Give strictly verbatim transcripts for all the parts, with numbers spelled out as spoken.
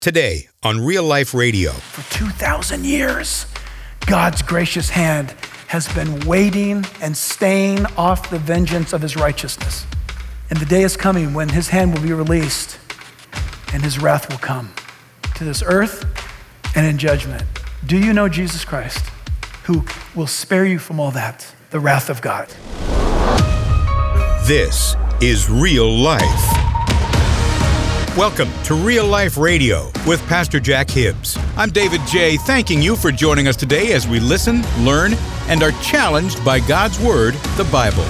Today on Real Life Radio. For two thousand years, God's gracious hand has been waiting and staying off the vengeance of his righteousness. And the day is coming when his hand will be released and his wrath will come to this earth and in judgment. Do you know Jesus Christ, who will spare you from all that, the wrath of God? This is Real Life. Welcome to Real Life Radio with Pastor Jack Hibbs. I'm David J., thanking you for joining us today as we listen, learn, and are challenged by God's Word, the Bible.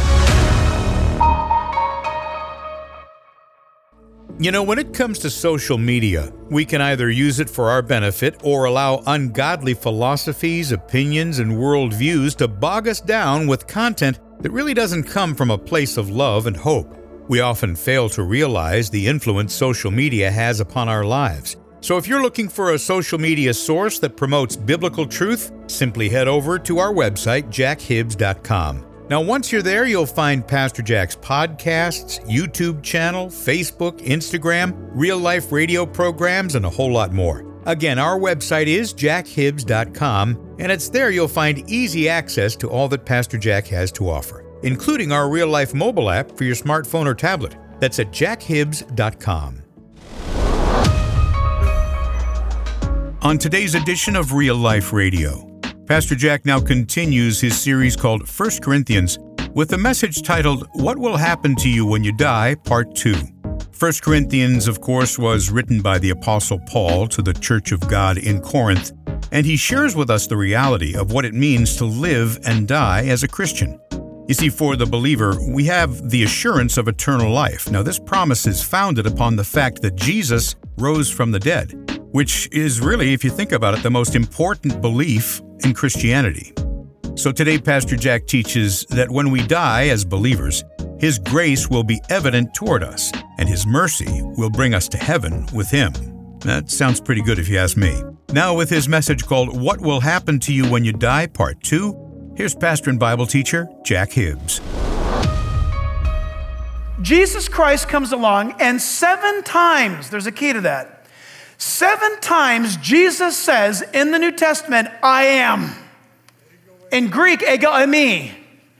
You know, when it comes to social media, we can either use it for our benefit or allow ungodly philosophies, opinions, and worldviews to bog us down with content that really doesn't come from a place of love and hope. We often fail to realize the influence social media has upon our lives. So if you're looking for a social media source that promotes biblical truth, simply head over to our website, jack hibbs dot com. Now, once you're there, you'll find Pastor Jack's podcasts, YouTube channel, Facebook, Instagram, Real Life Radio programs, and a whole lot more. Again, our website is jack hibbs dot com, and it's there you'll find easy access to all that Pastor Jack has to offer, including our Real Life mobile app for your smartphone or tablet. That's at jack hibbs dot com. On today's edition of Real Life Radio, Pastor Jack now continues his series called First Corinthians with a message titled, What Will Happen to You When You Die, Part two. First Corinthians, of course, was written by the Apostle Paul to the Church of God in Corinth, and he shares with us the reality of what it means to live and die as a Christian. You see, for the believer, we have the assurance of eternal life. Now, this promise is founded upon the fact that Jesus rose from the dead, which is really, if you think about it, the most important belief in Christianity. So today, Pastor Jack teaches that when we die as believers, His grace will be evident toward us, and His mercy will bring us to heaven with Him. That sounds pretty good if you ask me. Now, with his message called What Will Happen to You When You Die, Part two, here's pastor and Bible teacher, Jack Hibbs. Jesus Christ comes along, and seven times, there's a key to that, seven times Jesus says in the New Testament, I am. In Greek, ego eimi.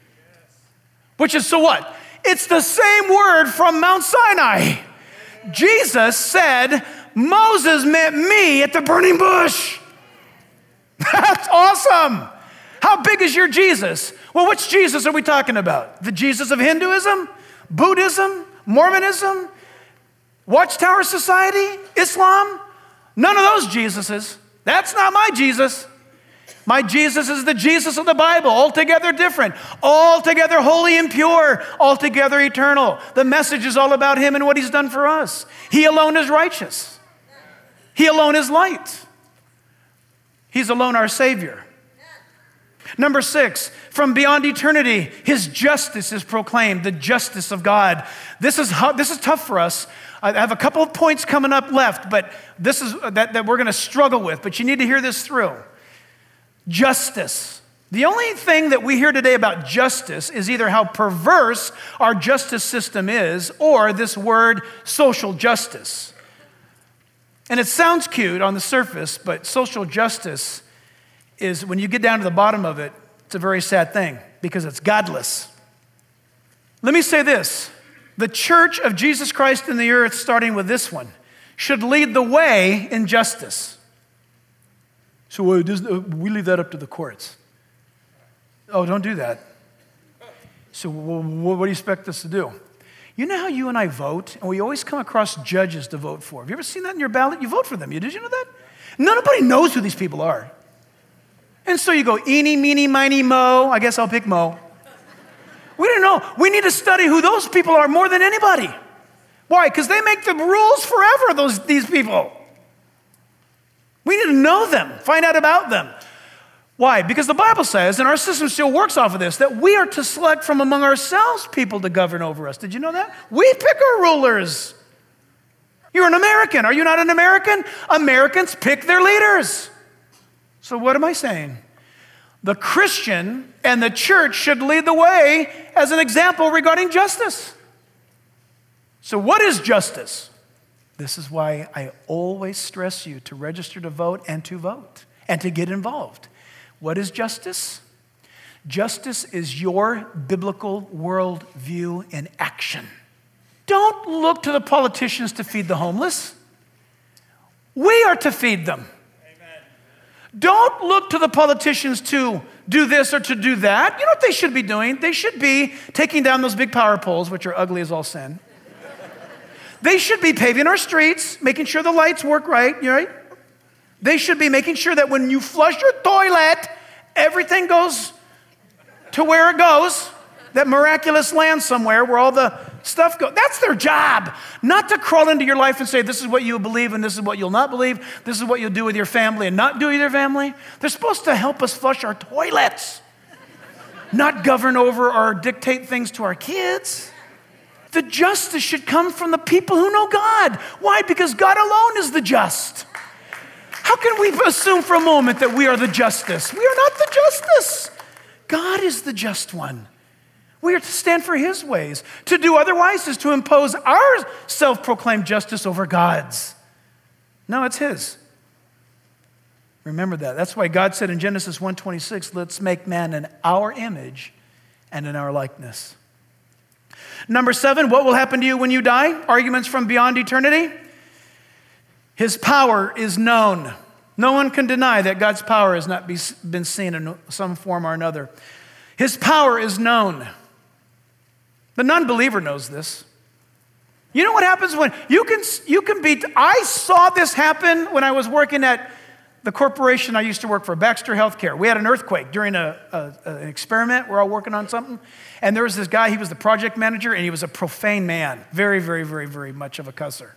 Which is, so what? It's the same word from Mount Sinai. Jesus said, Moses met me at the burning bush. That's awesome. How big is your Jesus? Well, which Jesus are we talking about? The Jesus of Hinduism, Buddhism, Mormonism, Watchtower Society, Islam? None of those Jesuses. That's not my Jesus. My Jesus is the Jesus of the Bible, altogether different, altogether holy and pure, altogether eternal. The message is all about Him and what He's done for us. He alone is righteous. He alone is light. He's alone our Savior. Number six, from beyond eternity, His justice is proclaimed, the justice of God. This is this is tough for us. I have a couple of points coming up left, but this is that, that we're going to struggle with, but you need to hear this through. Justice. The only thing that we hear today about justice is either how perverse our justice system is or this word social justice. And it sounds cute on the surface, but social justice is, when you get down to the bottom of it, it's a very sad thing because it's godless. Let me say this. The Church of Jesus Christ in the earth, starting with this one, should lead the way in justice. So uh, does, uh, we leave that up to the courts. Oh, don't do that. So well, what do you expect us to do? You know how you and I vote, and we always come across judges to vote for. Have you ever seen that in your ballot? You vote for them. You Did you know that? Nobody knows who these people are. And so you go, eeny, meeny, miny, mo. I guess I'll pick Mo. We don't know. We need to study who those people are more than anybody. Why? Because they make the rules forever, those these people. We need to know them, find out about them. Why? Because the Bible says, and our system still works off of this, that we are to select from among ourselves people to govern over us. Did you know that? We pick our rulers. You're an American. Are you not an American? Americans pick their leaders. So what am I saying? The Christian and the church should lead the way as an example regarding justice. So what is justice? This is why I always stress you to register to vote and to vote and to get involved. What is justice? Justice is your biblical worldview in action. Don't look to the politicians to feed the homeless. We are to feed them. Amen. Don't look to the politicians to do this or to do that. You know what they should be doing? They should be taking down those big power poles, which are ugly as all sin. They should be paving our streets, making sure the lights work right, right? They should be making sure that when you flush your toilet, everything goes to where it goes, that miraculous land somewhere where all the stuff goes. That's their job, not to crawl into your life and say, this is what you believe and this is what you'll not believe. This is what you'll do with your family and not do with your family. They're supposed to help us flush our toilets, not govern over or dictate things to our kids. The justice should come from the people who know God. Why? Because God alone is the just. How can we assume for a moment that we are the justice? We are not the justice. God is the just one. We are to stand for his ways. To do otherwise is to impose our self-proclaimed justice over God's. No, it's his. Remember that. That's why God said in Genesis one twenty-six, let's make man in our image and in our likeness. Number seven, what will happen to you when you die? Arguments from beyond eternity. His power is known. No one can deny that God's power has not be, been seen in some form or another. His power is known. The non-believer knows this. You know what happens when you can, you can be, I saw this happen when I was working at the corporation I used to work for, Baxter Healthcare. We had an earthquake during a, a, an experiment. We're all working on something. And there was this guy, he was the project manager, and he was a profane man. Very, very, very, very much of a cusser.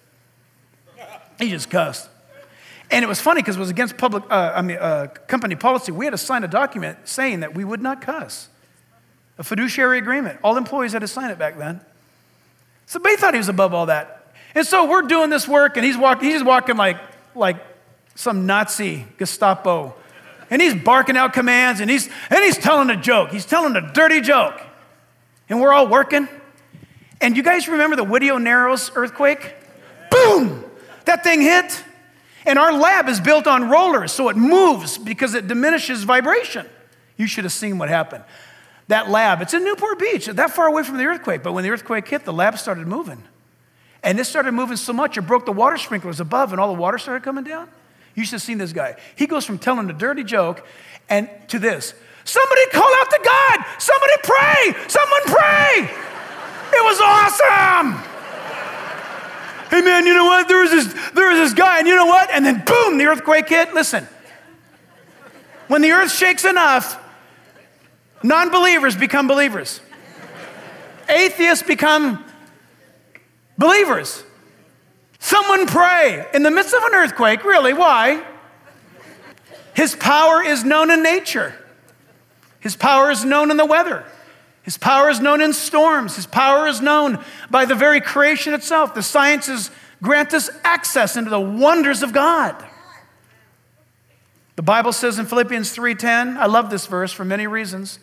He just cussed. And it was funny because it was against public, uh, I mean, uh, company policy. We had to sign a document saying that we would not cuss. A fiduciary agreement. All employees had to sign it back then. So they thought he was above all that. And so we're doing this work, and he's walking, he's walking like, like some Nazi Gestapo. And he's barking out commands, and he's, and he's telling a joke. He's telling a dirty joke. And we're all working. And you guys remember the Whittier Narrows earthquake? Boom! That thing hit. And our lab is built on rollers, so it moves because it diminishes vibration. You should have seen what happened. That lab, it's in Newport Beach, that far away from the earthquake. But when the earthquake hit, the lab started moving. And it started moving so much, it broke the water sprinklers above, and all the water started coming down. You should have seen this guy. He goes from telling a dirty joke and to this. Somebody call out to God. Somebody pray. Someone pray. It was awesome. Hey man, you know what? There was this, there was this guy, and you know what? And then boom, the earthquake hit. Listen, when the earth shakes enough, non-believers become believers. Atheists become believers. Someone pray in the midst of an earthquake. Really, why? His power is known in nature. His power is known in the weather. His power is known in storms. His power is known by the very creation itself. The sciences grant us access into the wonders of God. The Bible says in Philippians three ten, I love this verse for many reasons.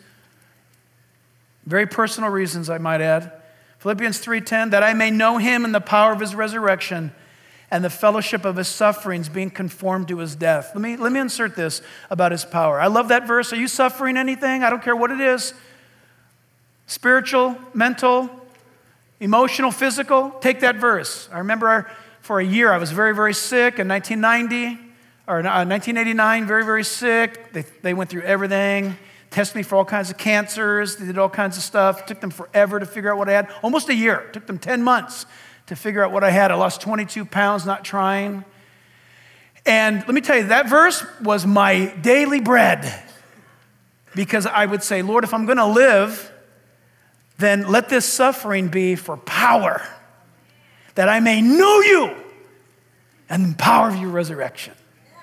Very personal reasons, I might add. Philippians three ten, that I may know him in the power of his resurrection and the fellowship of his sufferings, being conformed to his death. Let me, let me insert this about his power. I love that verse. Are you suffering anything? I don't care what it is. Spiritual, mental, emotional, physical. Take that verse. I remember our, for a year I was very, very sick in nineteen ninety, or uh, nineteen eighty-nine, very, very sick. They, they went through everything. Tested me for all kinds of cancers. They did all kinds of stuff. It took them forever to figure out what I had. Almost a year. It took them ten months to figure out what I had. I lost twenty-two pounds not trying. And let me tell you, that verse was my daily bread. Because I would say, Lord, if I'm going to live, then let this suffering be for power, that I may know you and the power of your resurrection.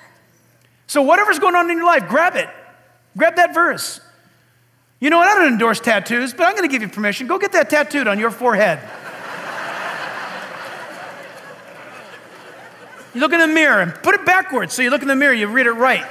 So whatever's going on in your life, grab it. Grab that verse. You know what? I don't endorse tattoos, but I'm going to give you permission. Go get that tattooed on your forehead. You look in the mirror and put it backwards so you look in the mirror, you read it right.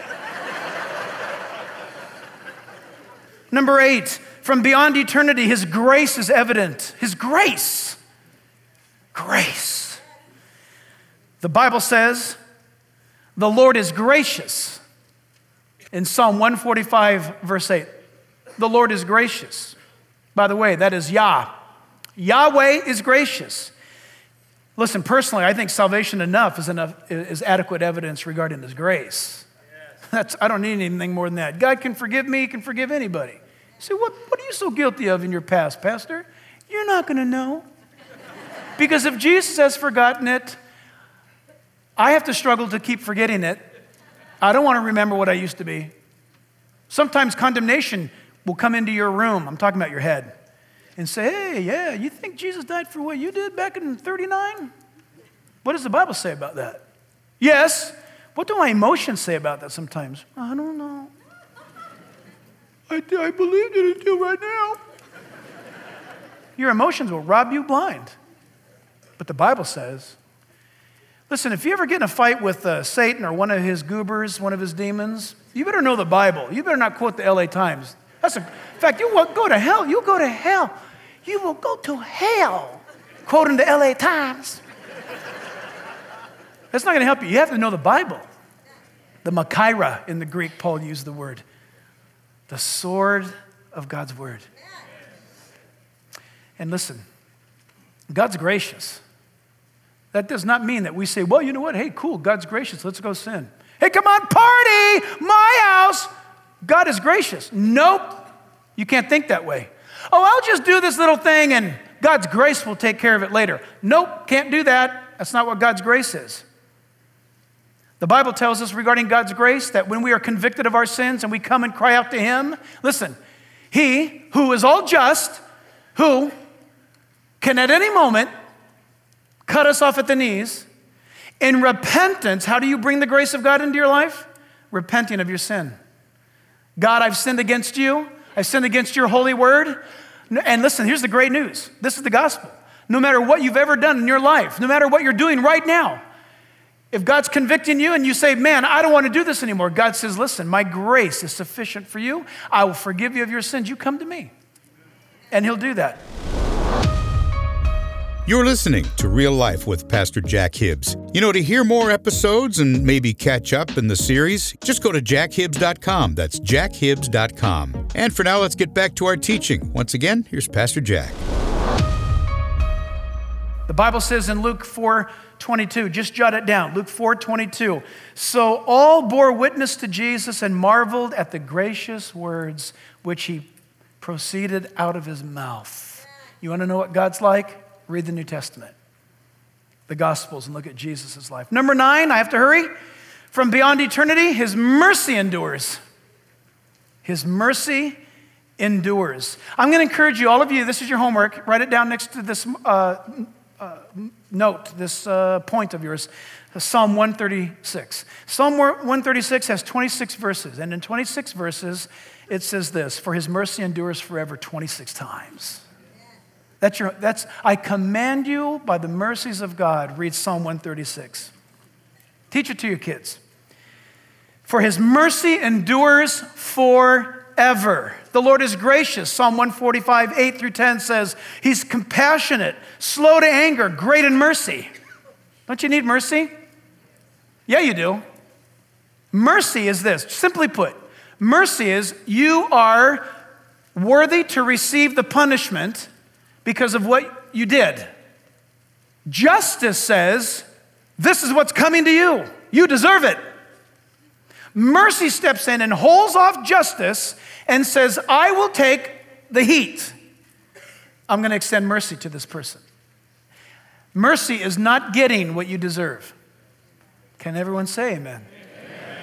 Number eight, from beyond eternity, his grace is evident. His grace. Grace. The Bible says, the Lord is gracious. In Psalm one forty-five, verse eight, the Lord is gracious. By the way, that is Yah. Yahweh is gracious. Listen, personally, I think salvation enough is enough is adequate evidence regarding His grace. Yes. That's, I don't need anything more than that. God can forgive me, He can forgive anybody. You say, what, what are you so guilty of in your past, Pastor? You're not going to know. Because if Jesus has forgotten it, I have to struggle to keep forgetting it. I don't want to remember what I used to be. Sometimes condemnation will come into your room. I'm talking about your head. And say, hey, yeah, you think Jesus died for what you did back in thirty-nine? What does the Bible say about that? Yes. What do my emotions say about that sometimes? I don't know. I, I believed it until right now. Your emotions will rob you blind. But the Bible says, listen, if you ever get in a fight with uh, Satan or one of his goobers, one of his demons, you better know the Bible. You better not quote the L A Times. That's a, in fact, you will go to hell. You'll go to hell. You will go to hell, quoting the L A Times. That's not going to help you. You have to know the Bible. The Machaira in the Greek, Paul used the word. The sword of God's word. And listen, God's gracious. That does not mean that we say, well, you know what? Hey, cool, God's gracious. Let's go sin. Hey, come on, party, my house. God is gracious. Nope, you can't think that way. Oh, I'll just do this little thing and God's grace will take care of it later. Nope, can't do that. That's not what God's grace is. The Bible tells us regarding God's grace that when we are convicted of our sins and we come and cry out to Him, listen, He who is all just, who can at any moment cut us off at the knees, in repentance, how do you bring the grace of God into your life? Repenting of your sin. God, I've sinned against you. I've sinned against your holy word. And listen, here's the great news. This is the gospel. No matter what you've ever done in your life, no matter what you're doing right now, if God's convicting you and you say, man, I don't want to do this anymore, God says, listen, my grace is sufficient for you. I will forgive you of your sins. You come to me. And He'll do that. You're listening to Real Life with Pastor Jack Hibbs. You know, to hear more episodes and maybe catch up in the series, just go to jack hibbs dot com. That's jack hibbs dot com. And for now, let's get back to our teaching. Once again, here's Pastor Jack. The Bible says in Luke four twenty-two, just jot it down, Luke four twenty-two. So all bore witness to Jesus and marveled at the gracious words which He proceeded out of His mouth. You want to know what God's like? Read the New Testament, the Gospels, and look at Jesus' life. Number nine, I have to hurry. From beyond eternity, His mercy endures. His mercy endures. I'm going to encourage you, all of you, this is your homework. Write it down next to this uh, uh, note, this uh, point of yours, Psalm one thirty-six. Psalm one thirty-six has twenty-six verses, and in twenty-six verses, it says this, for His mercy endures forever twenty-six times. That's your, that's, I command you by the mercies of God, read Psalm one thirty-six. Teach it to your kids. For His mercy endures forever. The Lord is gracious. Psalm one forty-five, eight through ten says, He's compassionate, slow to anger, great in mercy. Don't you need mercy? Yeah, you do. Mercy is this, simply put, mercy is you are worthy to receive the punishment because of what you did. Justice says, this is what's coming to you. You deserve it. Mercy steps in and holds off justice and says, I will take the heat. I'm going to extend mercy to this person. Mercy is not getting what you deserve. Can everyone say amen? Amen.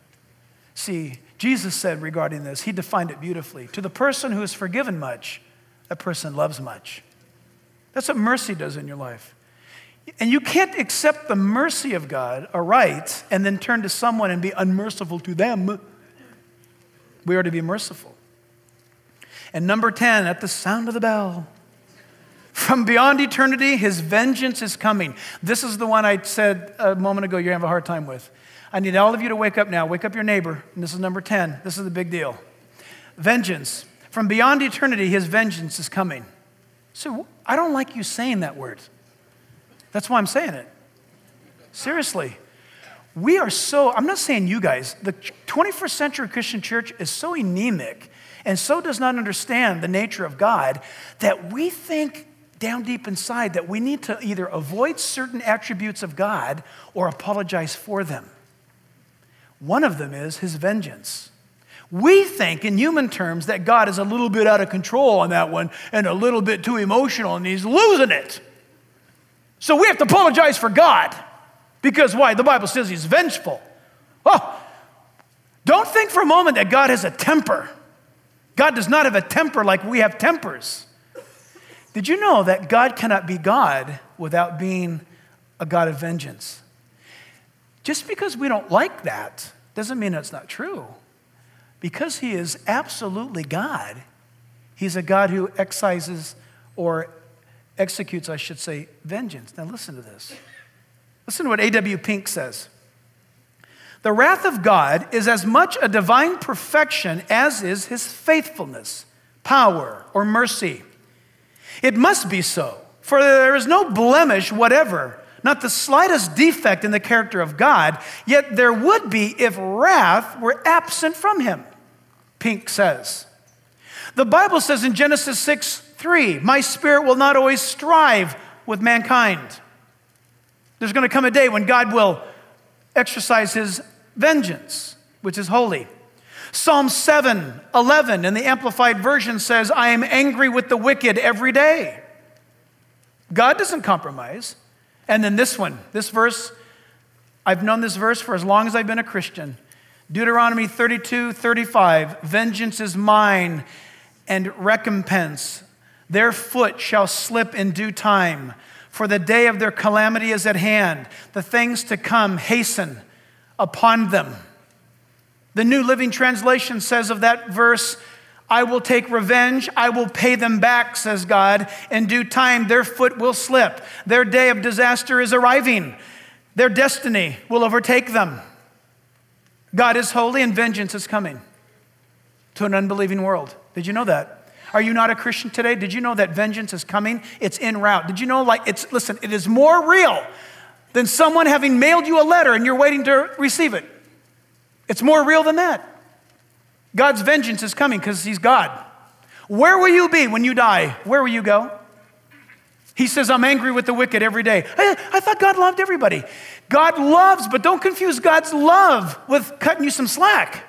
See, Jesus said regarding this, He defined it beautifully. To the person who is forgiven much, that person loves much. That's what mercy does in your life. And you can't accept the mercy of God, aright, and then turn to someone and be unmerciful to them. We are to be merciful. And number ten, at the sound of the bell, from beyond eternity, His vengeance is coming. This is the one I said a moment ago you're going to have a hard time with. I need all of you to wake up now. Wake up your neighbor. And this is number ten. This is the big deal. Vengeance. From beyond eternity, His vengeance is coming. So I don't like you saying that word. That's why I'm saying it. Seriously. We are so, I'm not saying you guys, the twenty-first century Christian church is so anemic and so does not understand the nature of God that we think down deep inside that we need to either avoid certain attributes of God or apologize for them. One of them is his vengeance. We think in human terms that God is a little bit out of control on that one and a little bit too emotional and he's losing it. So we have to apologize for God. Because why? The Bible says he's vengeful. Oh, don't think for a moment that God has a temper. God does not have a temper like we have tempers. Did you know that God cannot be God without being a God of vengeance? Just because we don't like that doesn't mean it's not true. Because he is absolutely God, he's a God who excises or executes, I should say, vengeance. Now listen to this. Listen to what A W Pink says. The wrath of God is as much a divine perfection as is his faithfulness, power, or mercy. It must be so, for there is no blemish whatever, not the slightest defect in the character of God, yet there would be if wrath were absent from him, Pink says. The Bible says in Genesis six three, my spirit will not always strive with mankind. There's going to come a day when God will exercise his vengeance, which is holy. Psalm seven eleven in the Amplified Version says, I am angry with the wicked every day. God doesn't compromise. And then this one, this verse, I've known this verse for as long as I've been a Christian. Deuteronomy thirty-two thirty-five, vengeance is mine and recompense. Their foot shall slip in due time, for the day of their calamity is at hand. The things to come hasten upon them. The New Living Translation says of that verse, I will take revenge, I will pay them back, says God. In due time, their foot will slip. Their day of disaster is arriving. Their destiny will overtake them. God is holy and vengeance is coming to an unbelieving world. Did you know that? Are you not a Christian today? Did you know that vengeance is coming? It's en route. Did you know, like, it's, listen, it is more real than someone having mailed you a letter and you're waiting to receive it. It's more real than that. God's vengeance is coming because he's God. Where will you be when you die? Where will you go? He says, I'm angry with the wicked every day. I, I thought God loved everybody. God loves, but don't confuse God's love with cutting you some slack.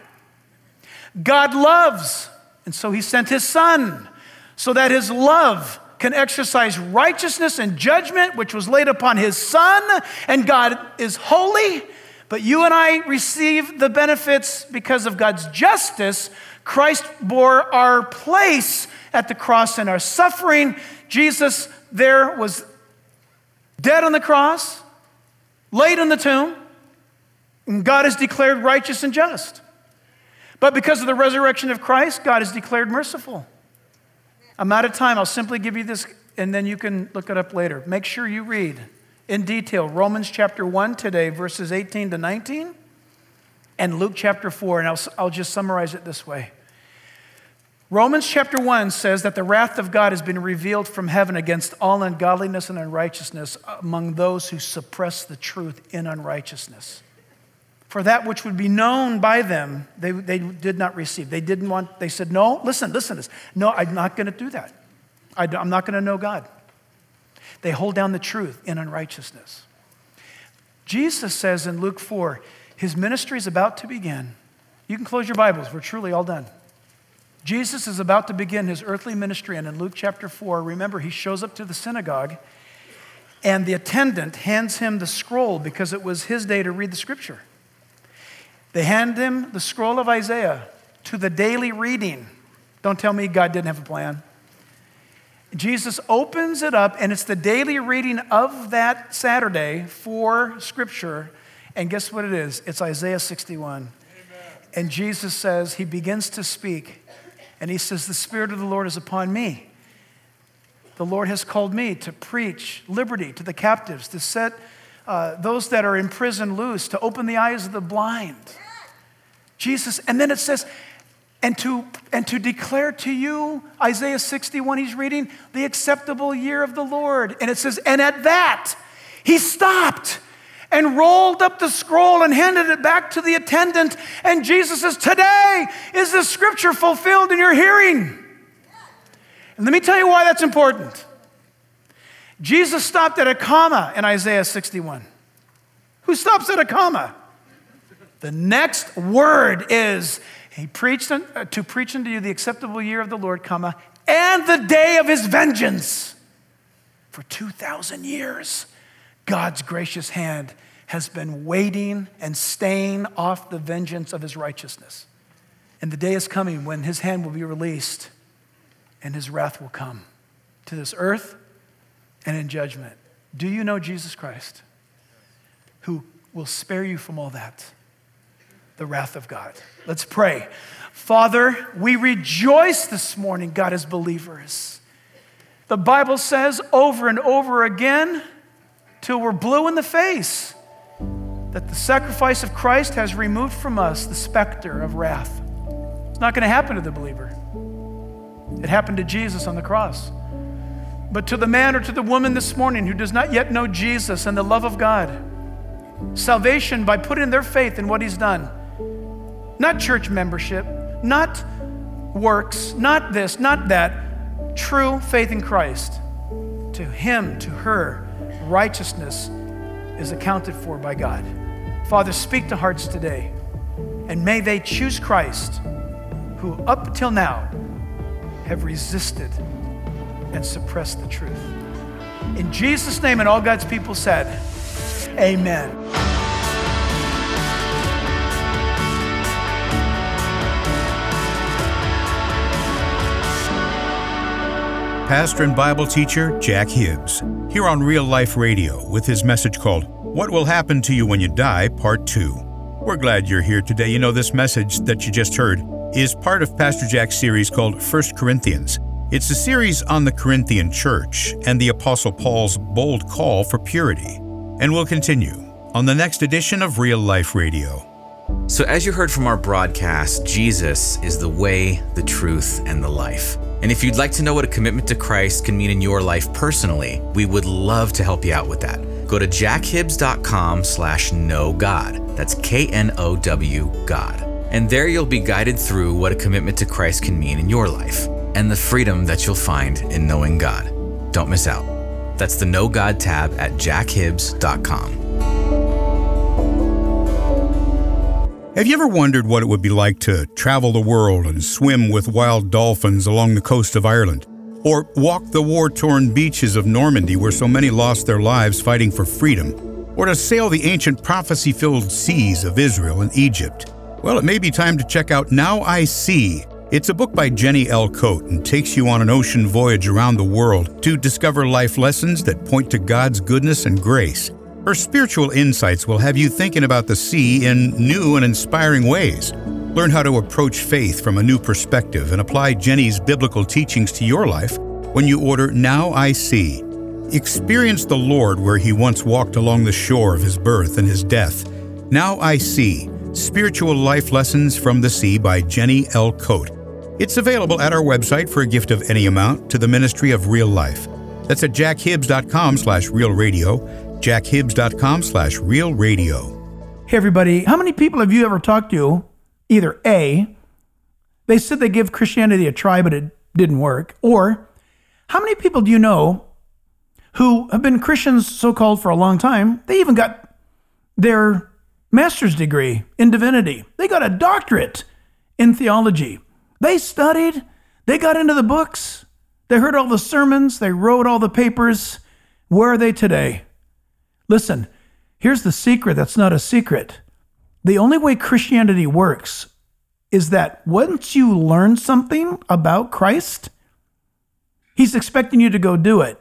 God loves, and so he sent his son so that his love can exercise righteousness and judgment, which was laid upon his son, and God is holy. But you and I receive the benefits because of God's justice. Christ bore our place at the cross and our suffering. Jesus there was dead on the cross, laid in the tomb, and God is declared righteous and just. But because of the resurrection of Christ, God is declared merciful. I'm out of time. I'll simply give you this, and then you can look it up later. Make sure you read in detail Romans chapter one today, verses eighteen to nineteen, and Luke chapter four, and I'll, I'll just summarize it this way. Romans chapter one says that the wrath of God has been revealed from heaven against all ungodliness and unrighteousness among those who suppress the truth in unrighteousness. For that which would be known by them, they, they did not receive. They didn't want, they said, no, listen, listen to this. No, I'm not going to do that. I, I'm not going to know God. They hold down the truth in unrighteousness. Jesus says in Luke four, his ministry is about to begin. You can close your Bibles. We're truly all done. Jesus is about to begin his earthly ministry, and in Luke chapter four, remember, he shows up to the synagogue, and the attendant hands him the scroll because it was his day to read the scripture. They hand him the scroll of Isaiah to the daily reading. Don't tell me God didn't have a plan. Jesus opens it up, and it's the daily reading of that Saturday for Scripture. And guess what it is? It's Isaiah sixty-one. Amen. And Jesus says, he begins to speak, and he says, the Spirit of the Lord is upon me. The Lord has called me to preach liberty to the captives, to set uh, those that are in prison loose, to open the eyes of the blind. Jesus, and then it says, And to, and to declare to you, Isaiah sixty-one, he's reading, the acceptable year of the Lord. And it says, and at that, he stopped and rolled up the scroll and handed it back to the attendant. And Jesus says, today is the scripture fulfilled in your hearing. And let me tell you why that's important. Jesus stopped at a comma in Isaiah sixty-one. Who stops at a comma? The next word is, he preached uh, to preach unto you the acceptable year of the Lord, comma, and the day of his vengeance. For two thousand years, God's gracious hand has been waiting and staying off the vengeance of his righteousness. And the day is coming when his hand will be released and his wrath will come to this earth and in judgment. Do you know Jesus Christ, who will spare you from all that? The wrath of God. Let's pray. Father, we rejoice this morning, God, as believers. The Bible says over and over again, till we're blue in the face, that the sacrifice of Christ has removed from us the specter of wrath. It's not going to happen to the believer. It happened to Jesus on the cross. But to the man or to the woman this morning who does not yet know Jesus and the love of God, salvation by putting their faith in what he's done, not church membership, not works, not this, not that, true faith in Christ. To him, to her, righteousness is accounted for by God. Father, speak to hearts today, and may they choose Christ, who up till now have resisted and suppressed the truth. In Jesus' name, and all God's people said, amen. Pastor and Bible teacher Jack Hibbs, here on Real Life Radio with his message called What Will Happen to You When You Die, Part two. We're glad you're here today. You know, this message that you just heard is part of Pastor Jack's series called First Corinthians. It's a series on the Corinthian church and the Apostle Paul's bold call for purity. And we'll continue on the next edition of Real Life Radio. So as you heard from our broadcast, Jesus is the way, the truth, and the life. And if you'd like to know what a commitment to Christ can mean in your life personally, we would love to help you out with that. Go to jackhibbs.com slash know God. That's K N O W God. And there you'll be guided through what a commitment to Christ can mean in your life and the freedom that you'll find in knowing God. Don't miss out. That's the Know God tab at jackhibbs dot com. Have you ever wondered what it would be like to travel the world and swim with wild dolphins along the coast of Ireland? Or walk the war-torn beaches of Normandy where so many lost their lives fighting for freedom? Or to sail the ancient prophecy-filled seas of Israel and Egypt? Well, it may be time to check out Now I See. It's a book by Jenny L. Coate and takes you on an ocean voyage around the world to discover life lessons that point to God's goodness and grace. Her spiritual insights will have you thinking about the sea in new and inspiring ways. Learn how to approach faith from a new perspective and apply Jenny's biblical teachings to your life when you order Now I See. Experience the Lord where he once walked along the shore of his birth and his death. Now I See, Spiritual Life Lessons from the Sea by Jenny L. Coate. It's available at our website for a gift of any amount to the Ministry of Real Life. That's at jackhibbs.com slash real radio, jackhibbs.com slash real radio. Hey everybody, how many people have you ever talked to, either A, they said they give Christianity a try but it didn't work, or how many people do you know who have been Christians so-called for a long time, they even got their master's degree in divinity, they got a doctorate in theology, they studied, they got into the books, they heard all the sermons, they wrote all the papers. Where are they today? Listen, here's the secret that's not a secret. The only way Christianity works is that once you learn something about Christ, he's expecting you to go do it.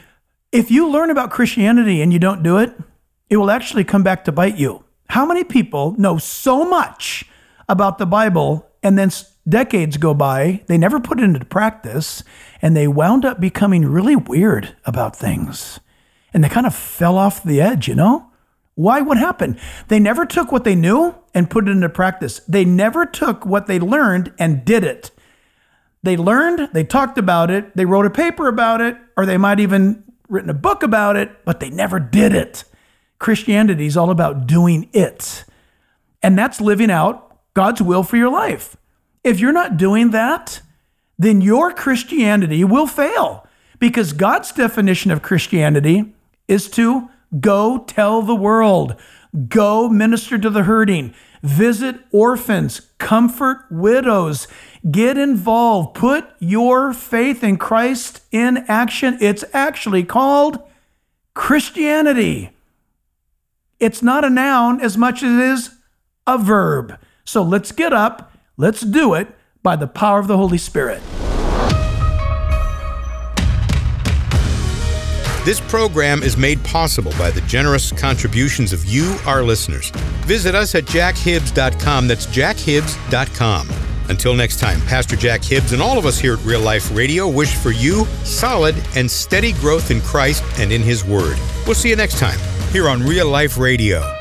If you learn about Christianity and you don't do it, it will actually come back to bite you. How many people know so much about the Bible and then decades go by, they never put it into practice, and they wound up becoming really weird about things? And they kind of fell off the edge, you know? Why? What happened? They never took what they knew and put it into practice. They never took what they learned and did it. They learned, they talked about it, they wrote a paper about it, or they might even written a book about it, but they never did it. Christianity is all about doing it. And that's living out God's will for your life. If you're not doing that, then your Christianity will fail, because God's definition of Christianity is to go tell the world, go minister to the hurting, visit orphans, comfort widows, get involved, put your faith in Christ in action. It's actually called Christianity. It's not a noun as much as it is a verb. So let's get up, let's do it by the power of the Holy Spirit. This program is made possible by the generous contributions of you, our listeners. Visit us at jack hibbs dot com. That's jack hibbs dot com. Until next time, Pastor Jack Hibbs and all of us here at Real Life Radio wish for you solid and steady growth in Christ and in His Word. We'll see you next time here on Real Life Radio.